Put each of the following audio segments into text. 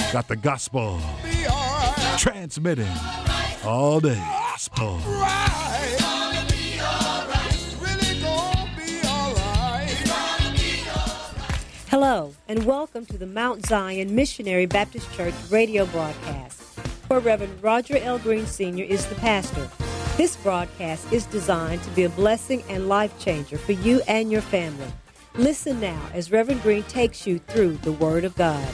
Got the gospel transmitting all day. Gospel. Hello, and welcome to the Mount Zion Missionary Baptist Church radio broadcast, where Reverend Roger L. Green Sr. is the pastor. This broadcast is designed to be a blessing and life changer for you and your family. Listen now as Reverend Green takes you through the Word of God.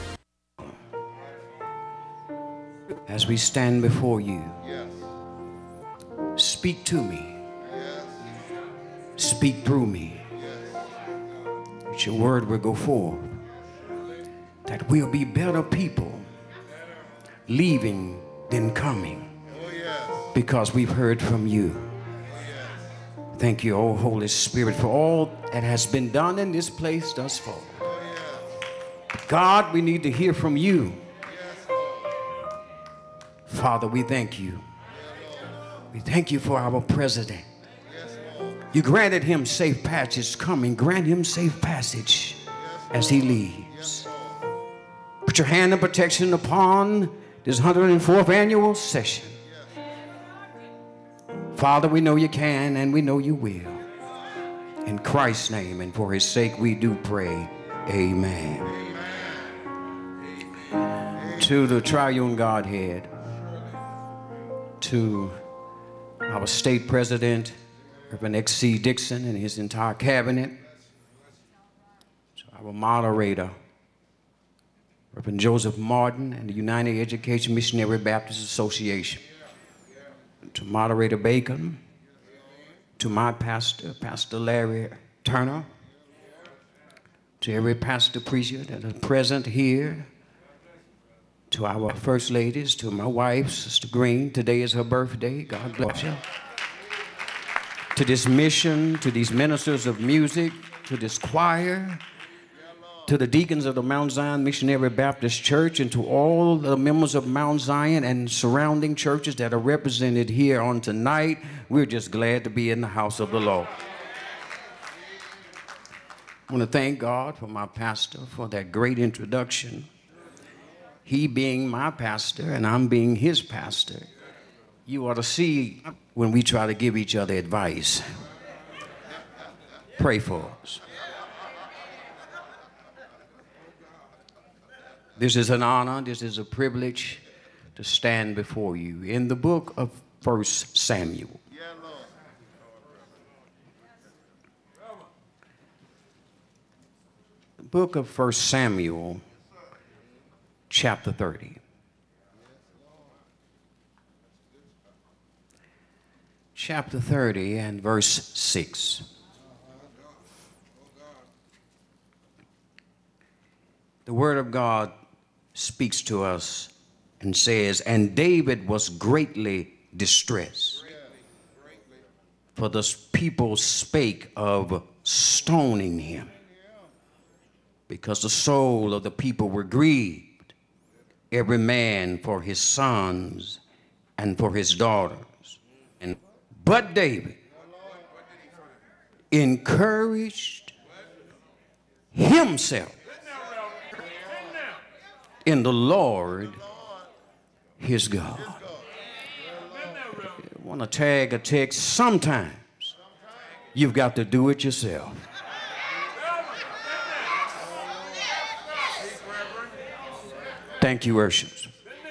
As we stand before you, speak to me. Speak through me. That your word will go forth. That we'll be better people leaving than coming. Because we've heard from you. Thank you, oh Holy Spirit, for all that has been done in this place thus far. God, we need to hear from you. Father, we thank you. We thank you for our president. You granted him safe passage coming. Grant him safe passage as he leaves. Put your hand of protection upon this 104th annual session. Father, we know you can and we know you will. In Christ's name and for his sake we do pray. Amen. To the triune Godhead, to our state president, Reverend X.C. Dixon and his entire cabinet, to our moderator, Reverend Joseph Martin and the United Education Missionary Baptist Association, to Moderator Bacon, to my pastor, Pastor Larry Turner, to every pastor preacher that is present here, to our first ladies, to my wife, Sister Green. Today is her birthday. God bless you. To this mission, to these ministers of music, to this choir, to the deacons of the Mount Zion Missionary Baptist Church, and to all the members of Mount Zion and surrounding churches that are represented here on tonight, we're just glad to be in the house of the Lord. I want to thank God for my pastor for that great introduction. He being my pastor and I'm being his pastor. You ought to see when we try to give each other advice. Pray for us. This is an honor, this is a privilege to stand before you in the book of 1 Samuel. The book of 1 Samuel, chapter 30. Chapter 30 and verse 6. The word of God speaks to us and says, and David was greatly distressed, for the people spake of stoning him, because the soul of the people were grieved, every man for his sons and for his daughters. But David encouraged himself in the Lord his God. I want to tag a text. Sometimes you've got to do it yourself. Thank you, worshipers.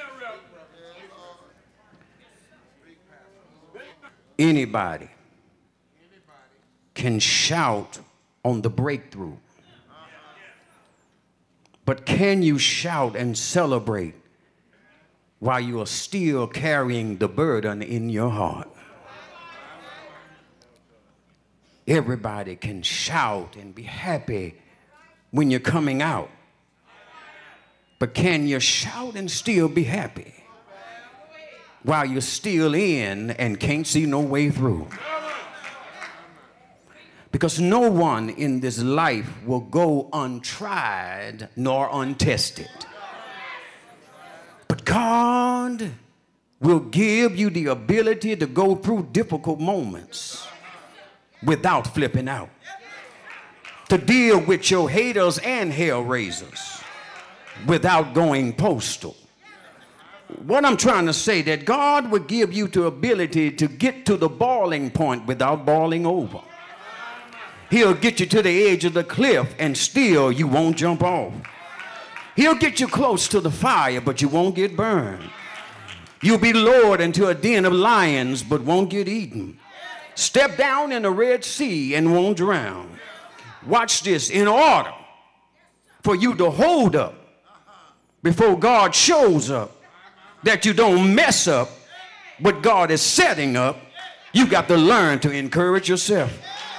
Anybody can shout on the breakthrough, but can you shout and celebrate while you are still carrying the burden in your heart? Everybody can shout and be happy when you're coming out, but can you shout and still be happy while you're still in and can't see no way through? Because no one in this life will go untried nor untested. But God will give you the ability to go through difficult moments without flipping out, to deal with your haters and hell raisers without going postal. What I'm trying to say, that God will give you the ability to get to the boiling point without boiling over. He'll get you to the edge of the cliff and still you won't jump off. He'll get you close to the fire, but you won't get burned. You'll be lowered into a den of lions, but won't get eaten. Step down in the Red Sea and won't drown. Watch this. In order for you to hold up before God shows up, that you don't mess up what God is setting up, you got to learn to encourage yourself.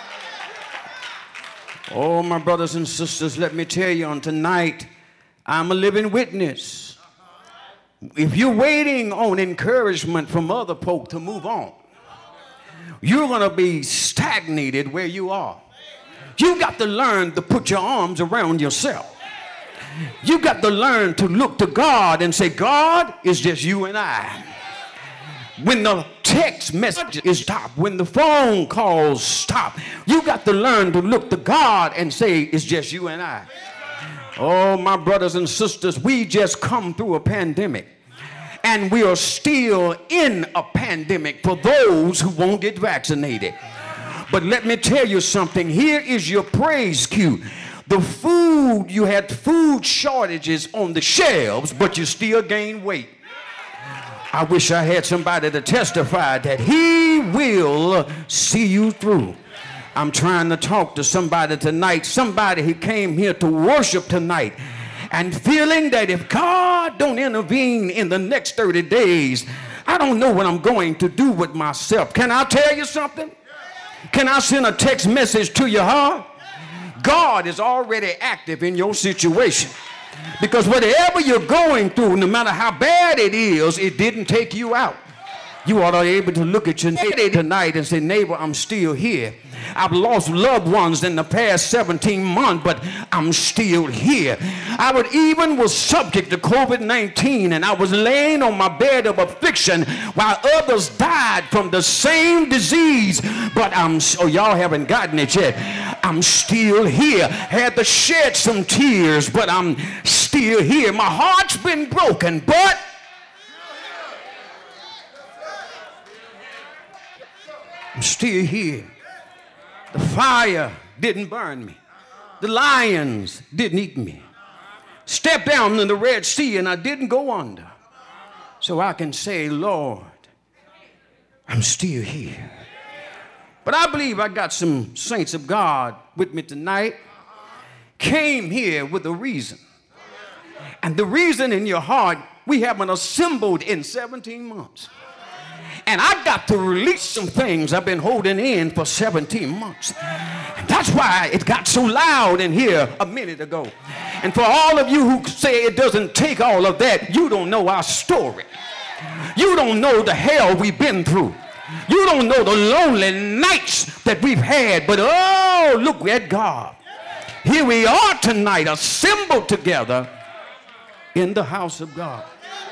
Oh, my brothers and sisters, let me tell you on tonight, I'm a living witness. If you're waiting on encouragement from other folk to move on, you're going to be stagnated where you are. You got to learn to put your arms around yourself. You got to learn to look to God and say, God, it's just you and I. When the text message is stopped, when the phone calls stop, you got to learn to look to God and say, it's just you and I. Oh, my brothers and sisters, we just come through a pandemic. And we are still in a pandemic for those who won't get vaccinated. But let me tell you something. Here is your praise cue. The food, you had food shortages on the shelves, but you still gained weight. I wish I had somebody to testify that he will see you through. I'm trying to talk to somebody tonight, somebody who came here to worship tonight and feeling that if God don't intervene in the next 30 days, I don't know what I'm going to do with myself. Can I tell you something? Can I send a text message to your heart? God is already active in your situation. Because whatever you're going through, no matter how bad it is, it didn't take you out. You ought to be able to look at your neighbor tonight and say, neighbor, I'm still here. I've lost loved ones in the past 17 months, but I'm still here. I was subject to COVID-19, and I was laying on my bed of affliction while others died from the same disease. But y'all haven't gotten it yet. I'm still here. Had to shed some tears, but I'm still here. My heart's been broken, but I'm still here. The fire didn't burn me. The lions didn't eat me. Stepped down in the Red Sea and I didn't go under. So I can say, Lord, I'm still here. But I believe I got some saints of God with me tonight. Came here with a reason. And the reason in your heart, we haven't assembled in 17 months. And I got to release some things I've been holding in for 17 months. And that's why it got so loud in here a minute ago. And for all of you who say it doesn't take all of that, you don't know our story. You don't know the hell we've been through. You don't know the lonely nights that we've had. But oh, look at God. Here we are tonight, assembled together in the house of God.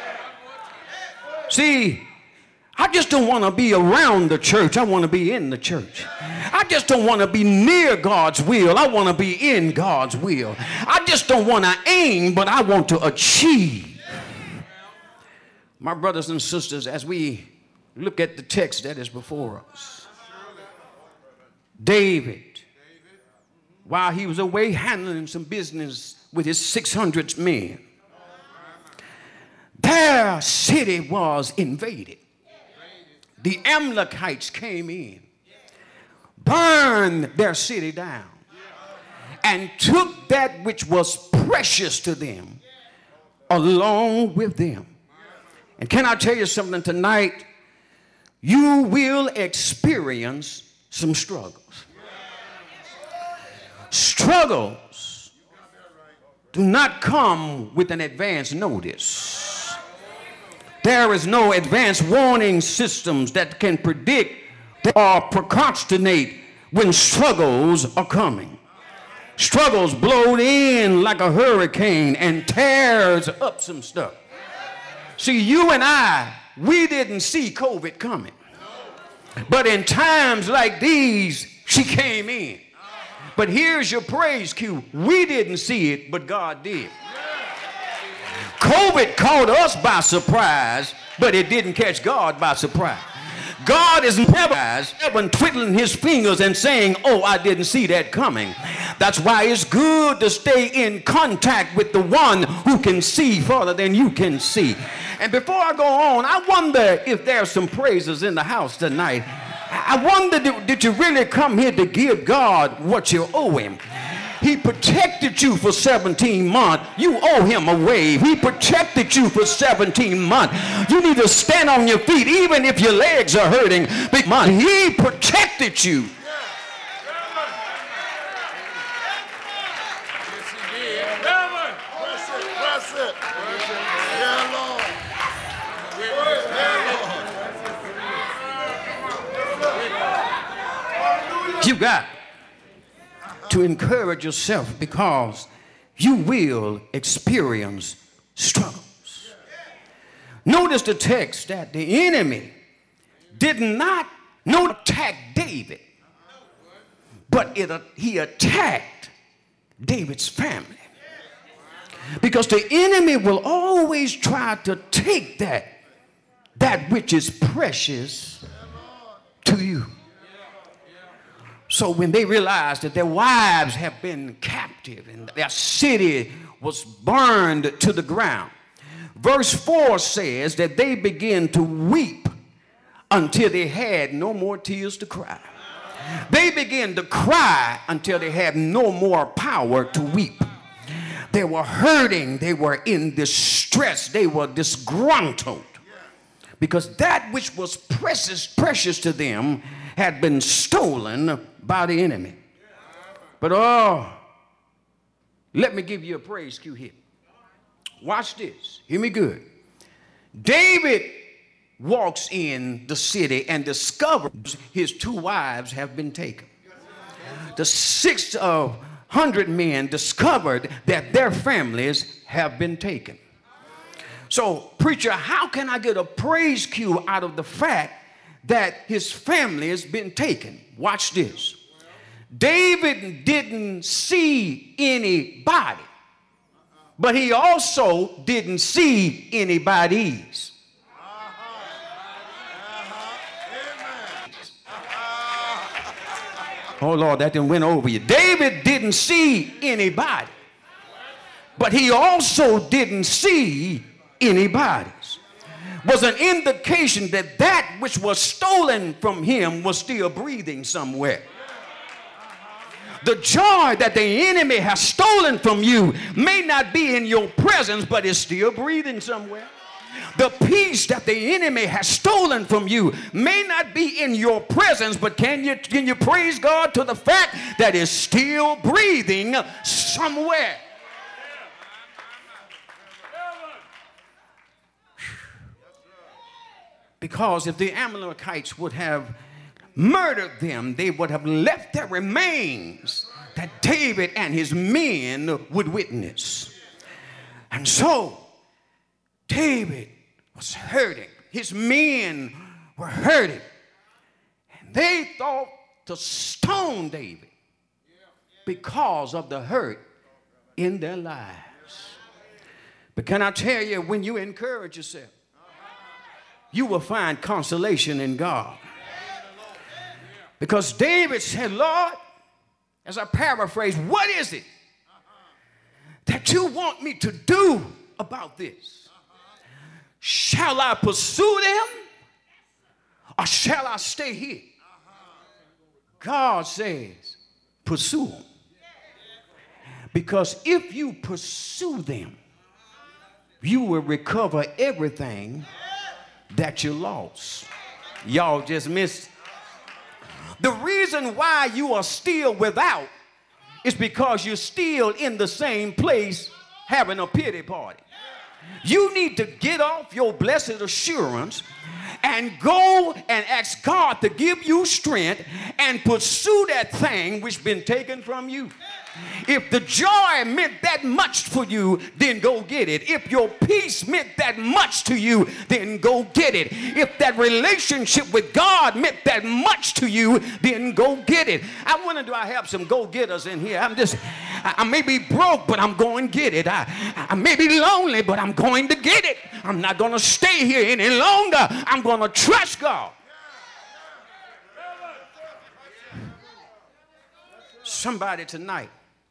See, I just don't want to be around the church. I want to be in the church. I just don't want to be near God's will. I want to be in God's will. I just don't want to aim, but I want to achieve. My brothers and sisters, as we look at the text that is before us, David, while he was away handling some business with his 600 men, their city was invaded. The Amalekites came in, burned their city down, and took that which was precious to them along with them. And can I tell you something tonight? You will experience some struggles. Struggles do not come with an advance notice. There is no advanced warning systems that can predict or procrastinate when struggles are coming. Struggles blow in like a hurricane and tears up some stuff. See, you and I, we didn't see COVID coming. But in times like these, she came in. But here's your praise cue. We didn't see it, but God did. COVID caught us by surprise, but it didn't catch God by surprise. God is never twiddling his fingers and saying, oh, I didn't see that coming. That's why it's good to stay in contact with the one who can see further than you can see. And before I go on, I wonder if there's some praisers in the house tonight. I wonder, did you really come here to give God what you owe him? He protected you for 17 months. You owe him a wave. He protected you for 17 months. You need to stand on your feet even if your legs are hurting. Because he protected you. You got to encourage yourself because you will experience struggles. Notice the text that the enemy did not attack David, but he attacked David's family. Because the enemy will always try to take that which is precious to you. So when they realized that their wives have been captive and their city was burned to the ground, verse 4 says that they began to weep until they had no more tears to cry. They began to cry until they had no more power to weep. They were hurting. They were in distress. They were disgruntled because that which was precious to them had been stolen by the enemy. But let me give you a praise cue here. Watch this. Hear me good. David walks in the city and discovers his 2 wives have been taken. The 600 men discovered that their families have been taken. So, preacher, how can I get a praise cue out of the fact that his family has been taken? Watch this. David didn't see anybody, but he also didn't see anybody's. Oh, Lord, that didn't win over you. David didn't see anybody, but he also didn't see anybody's. Was an indication that that which was stolen from him was still breathing somewhere. The joy that the enemy has stolen from you may not be in your presence, but it's still breathing somewhere. The peace that the enemy has stolen from you may not be in your presence, but can you praise God to the fact that it's still breathing somewhere? Because if the Amalekites would have murdered them, they would have left their remains that David and his men would witness. And so David was hurting. His men were hurting. And they thought to stone David because of the hurt in their lives. But can I tell you, when you encourage yourself, you will find consolation in God. Because David said, Lord, as I paraphrase, what is it that you want me to do about this? Shall I pursue them or shall I stay here? God says, pursue them. Because if you pursue them, you will recover everything that you lost. Y'all just missed. The reason why you are still without is because you're still in the same place having a pity party. You need to get off your blessed assurance and go and ask God to give you strength and pursue that thing which has been taken from you. If the joy meant that much for you, then go get it. If your peace meant that much to you, then go get it. If that relationship with God meant that much to you, then go get it. I wonder, do I have some go-getters in here? I may be broke, but I'm going to get it. I may be lonely, but I'm going to get it. I'm not going to stay here any longer. I'm going to trust God. Somebody tonight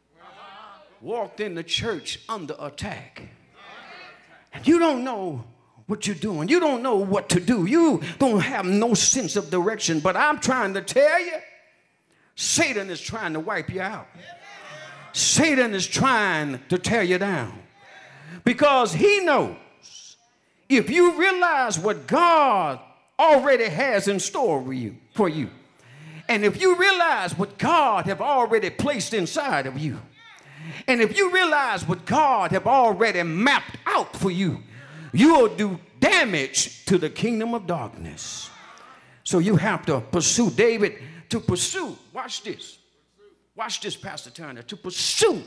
walked in the church under attack. And you don't know what you're doing. You don't know what to do. You don't have no sense of direction. But I'm trying to tell you, Satan is trying to wipe you out. Satan is trying to tear you down. Because he knows if you realize what God already has in store for you, and if you realize what God have already placed inside of you, and if you realize what God have already mapped out for you, you'll do damage to the kingdom of darkness. So you have to pursue. David, to pursue. Watch this. Watch this, Pastor Turner. To pursue.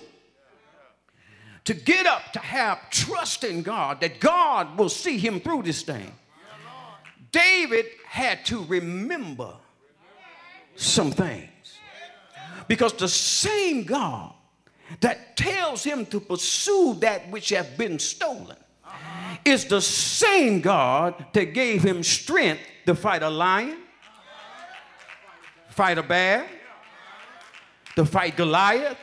To get up, to have trust in God, that God will see him through this thing. David had to remember some things. Because the same God that tells him to pursue that which has been stolen is the same God that gave him strength to fight a lion, fight a bear, to fight Goliath,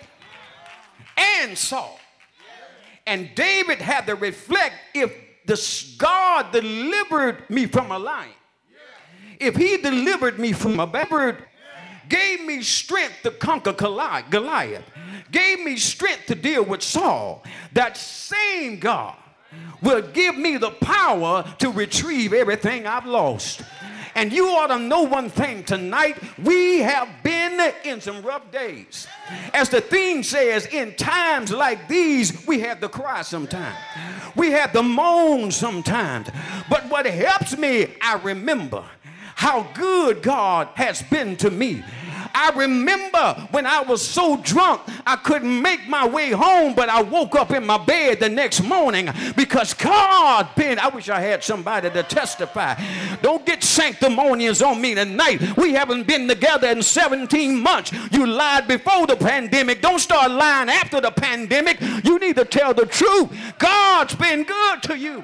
and Saul. And David had to reflect, if God delivered me from a lion, if he delivered me from a bear, gave me strength to conquer Goliath, gave me strength to deal with Saul, that same God will give me the power to retrieve everything I've lost. And you ought to know one thing tonight. We have been in some rough days. As the theme says, in times like these, we have to cry sometimes. We have to moan sometimes. But what helps me, I remember how good God has been to me. I remember when I was so drunk I couldn't make my way home, but I woke up in my bed the next morning because God been. I wish I had somebody to testify. Don't get sanctimonious on me tonight. We haven't been together in 17 months. You lied before the pandemic. Don't start lying after the pandemic. You need to tell the truth. God's been good to you.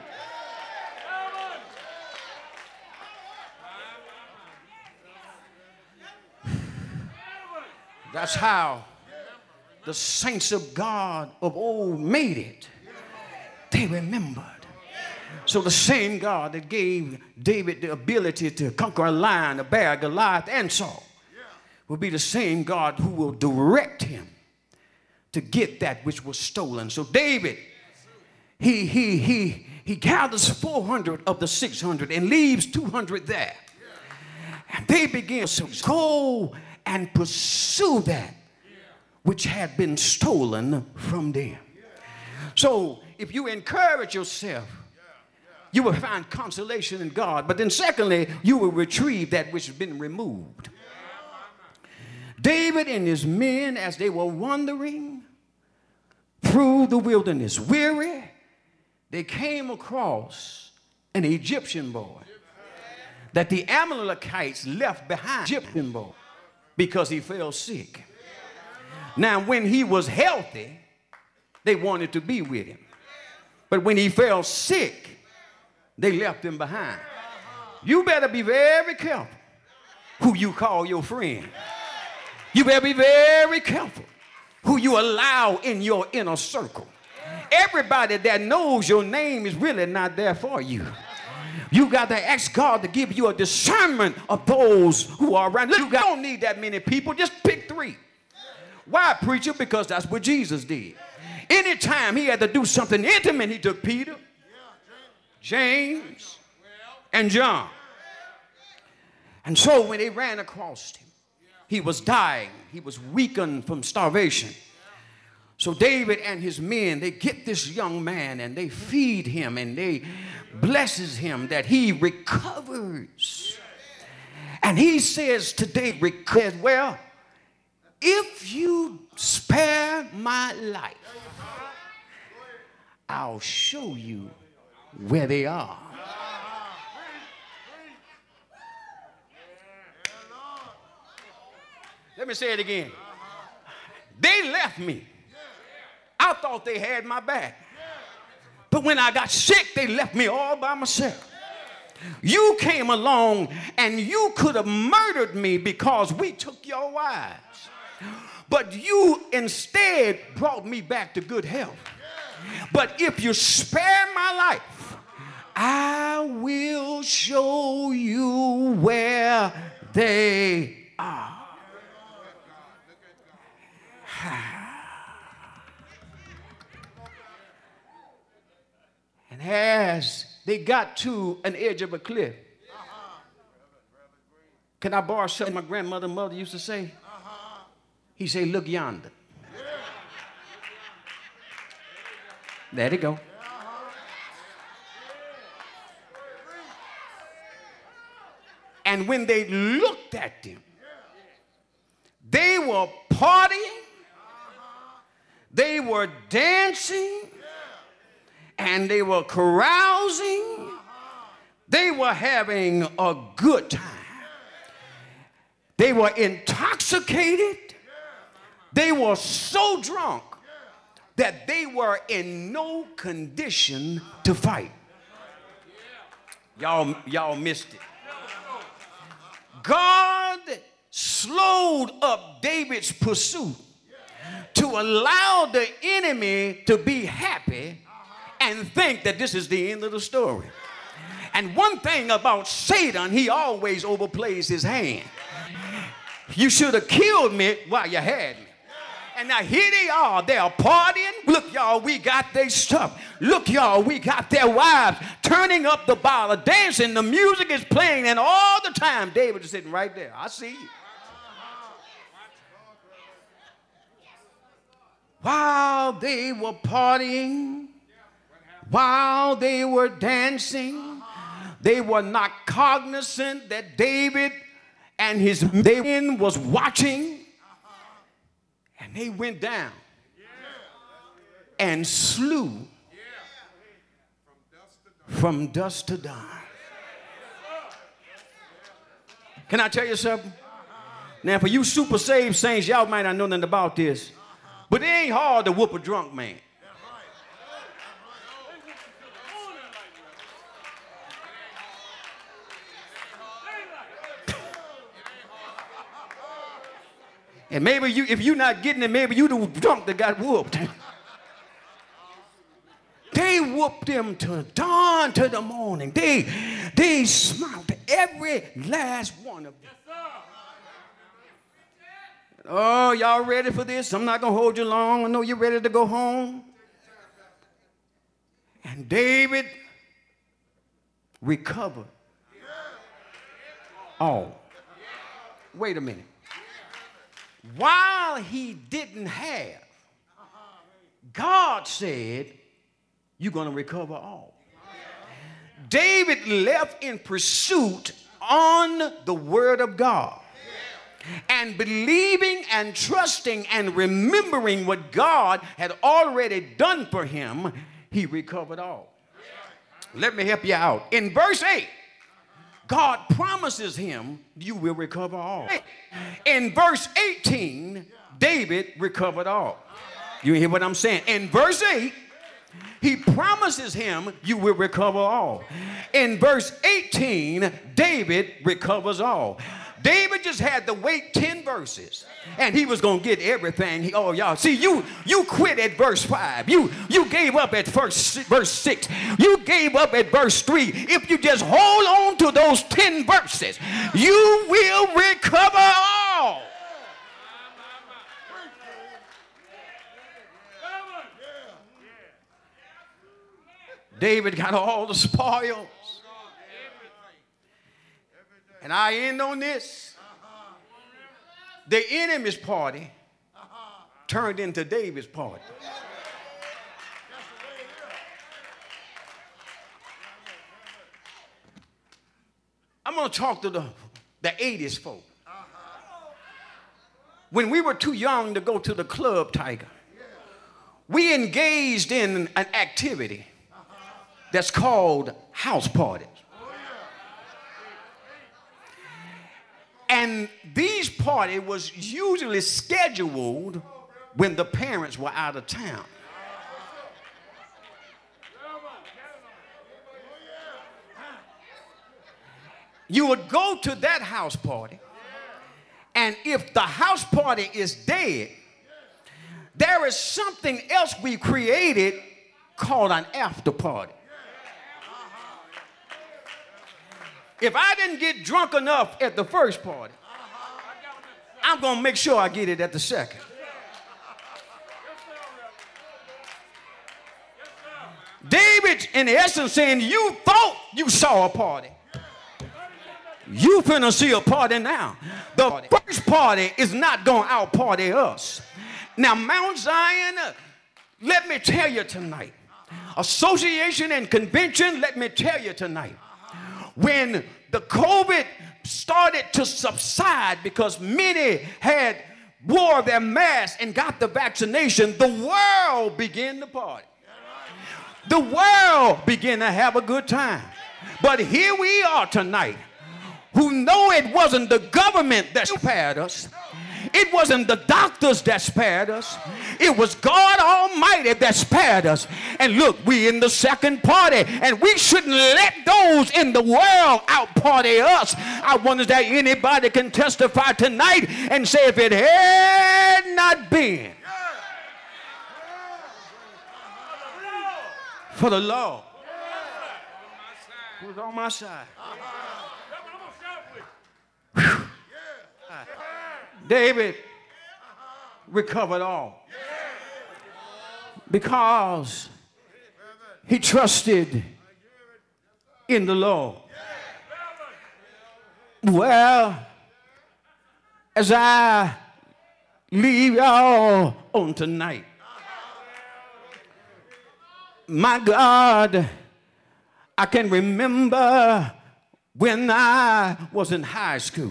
That's how the saints of God of old made it. They remembered. So the same God that gave David the ability to conquer a lion, a bear, Goliath, and Saul will be the same God who will direct him to get that which was stolen. So David, he gathers 400 of the 600 and leaves 200 there. And they begin to go and pursue that which had been stolen from them. So if you encourage yourself, you will find consolation in God. But then secondly, you will retrieve that which has been removed. David and his men, as they were wandering through the wilderness, weary, they came across an Egyptian boy that the Amalekites left behind. Egyptian boy, because he fell sick. Now, when he was healthy, they wanted to be with him. But when he fell sick, they left him behind. You better be very careful who you call your friend. You better be very careful who you allow in your inner circle. Everybody that knows your name is really not there for you. You got to ask God to give you a discernment of those who are around. You don't need that many people. Just pick 3. Why, preacher? Because that's what Jesus did. Anytime he had to do something intimate, he took Peter, James, and John. And so when they ran across him, he was dying. He was weakened from starvation. So David and his men, they get this young man and they feed him and they blesses him that he recovers. And he says to David, well, if you spare my life, I'll show you where they are. Let me say it again. They left me. I thought they had my back. But when I got sick, they left me all by myself. You came along and you could have murdered me because we took your wives. But you instead brought me back to good health. But if you spare my life, I will show you where they are. And as they got to an edge of a cliff, can I borrow something my grandmother mother used to say? He said, look yonder. There they go. And when they looked at them, they were partying, they were dancing, and they were carousing. They were having a good time. They were intoxicated. They were so drunk that they were in no condition to fight. Y'all missed it. God slowed up David's pursuit to allow the enemy to be happy and think that this is the end of the story. And one thing about Satan, he always overplays his hand. You should have killed me while you had me. And now here they are partying. Look, y'all, we got their stuff. Look, y'all, we got their wives turning up the bottle, dancing. The music is playing, and all the time David is sitting right there. I see you. While they were partying, while they were dancing, they were not cognizant that David and his men was watching, and they went down and slew from dusk to dawn. Can I tell you something? Now, for you super saved saints, y'all might not know nothing about this, but it ain't hard to whoop a drunk man. And maybe you, if you're not getting it, maybe you the drunk that got whooped. They whooped him to dawn to the morning. They smoked every last one of them. Oh, y'all ready for this? I'm not going to hold you long. I know you're ready to go home. And David recovered all. Wait a minute. While he didn't have, God said, you're going to recover all. David left in pursuit on the word of God. And believing and trusting and remembering what God had already done for him, he recovered all. Let me help you out. In verse 8, God promises him, you will recover all. In verse 18, David recovered all. You hear what I'm saying? In verse 8, he promises him, you will recover all. In verse 18, David recovers all. David just had to wait 10 verses and he was going to get everything. Oh, y'all, see, you quit at verse 5. You gave up at verse 6. You gave up at verse 3. If you just hold on to those 10 verses, you will recover all. David got all the spoils. And I end on this. The enemy's party turned into David's party. I'm going to talk to the 80s folk. when we were too young to go to the club, Tiger, we engaged in an activity that's called house parties. And these parties was usually scheduled when the parents were out of town. You would go to that house party, and if the house party is dead, there is something else we created called an after party. If I didn't get drunk enough at the first party, I'm going to make sure I get it at the second. David, in essence, saying, you thought you saw a party. You finna see a party now. The first party is not going to out-party us. Now, Mount Zion, let me tell you tonight. Association and convention, let me tell you tonight. When the COVID started to subside because many had wore their masks and got the vaccination, the world began to party. The world began to have a good time. But here we are tonight, who know it wasn't the government that spared us. It wasn't the doctors that spared us. It was God Almighty that spared us. And look, we in the second party, and we shouldn't let those in the world out party us. I wonder if anybody can testify tonight and say, if it had not been for the Lord who was on my side. David recovered all because he trusted in the Lord. Well, as I leave y'all on tonight, my God, I can remember when I was in high school.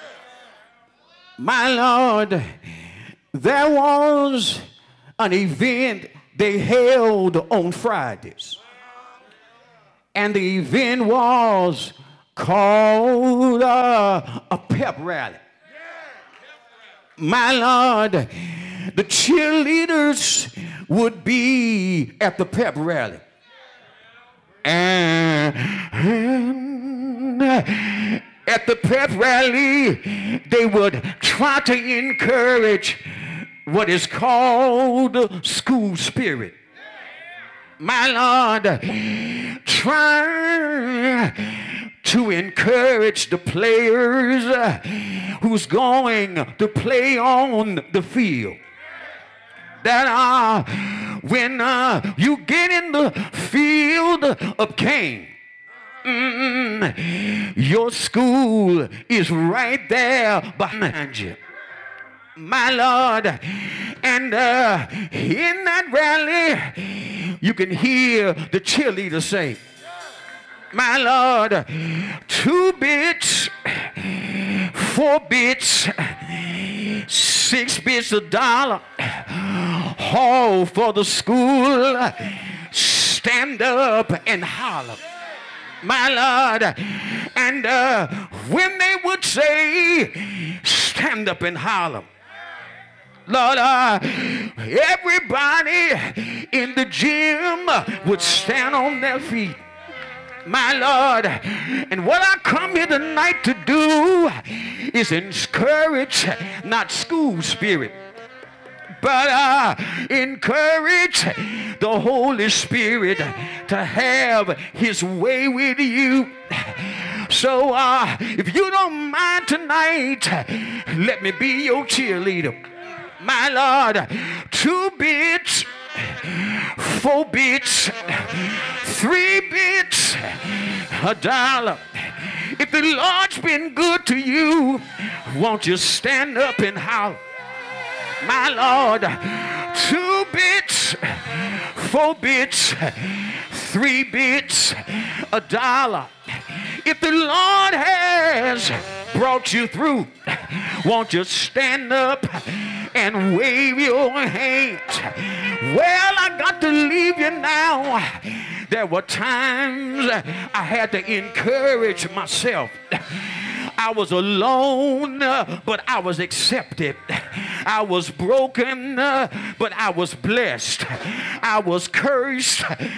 My Lord, there was an event they held on Fridays. And the event was called a pep rally. My Lord, the cheerleaders would be at the pep rally. And at the pep rally, they would try to encourage what is called school spirit. My Lord, try to encourage the players who's going to play on the field. That when you get in the field of Cain, your school is right there behind you. My Lord, and in that rally, you can hear the cheerleader say, my Lord, 2 bits, 4 bits, 6 bits $1, all for the school, stand up and holler. My Lord, and when they would say, stand up and holler, Lord, everybody in the gym would stand on their feet. My Lord, and what I come here tonight to do is encourage not school spirit, but encourage the Holy Spirit to have his way with you. So if you don't mind tonight, let me be your cheerleader. My Lord, 2 bits, 4 bits, 3 bits, $1. If the Lord's been good to you, won't you stand up and holler? My Lord, 2 bits, 4 bits, 3 bits, $1. If the Lord has brought you through, Won't you stand up and wave your hands? Well, I got to leave you now. There were times I had to encourage myself. I was alone, but I was accepted. I was broken, but I was blessed. I was cursed,